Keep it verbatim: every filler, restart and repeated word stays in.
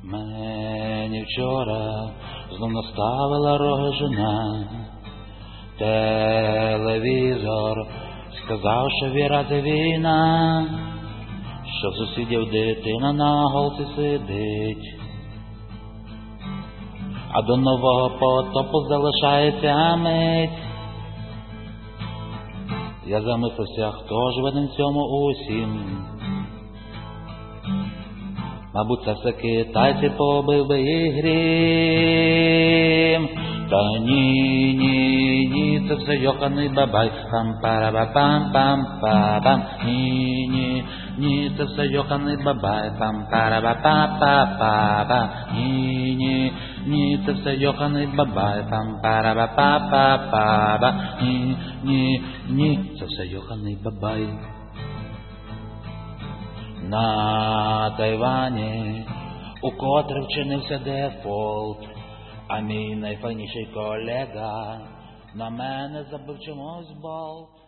Мені вчора знов наставила рога жена, телевізор сказав, що віра це війна, що в сусідів дитина на голці сидить, а до нового потопу залишається мить. Я замислився, хто ж винен цьому усім. Мабуть, це все китайці, побив би і грім. Та ні, ні, ні, це все йоханий бабай. Пам-пара-ба-пам-пам-па-пам. Ні, ні, ні, це все йоханий бабай. Пам-пара-ба-па-па-па-пам. Ні, ні, ні, це все йоханий бабай. Пам-пара-ба-па-па-па-пам. Ні, ні, ні, це все йоханий бабай. На Тайвані укотре вчинився дефолт, а мій найфайніший колега на мене забив чомусь болт.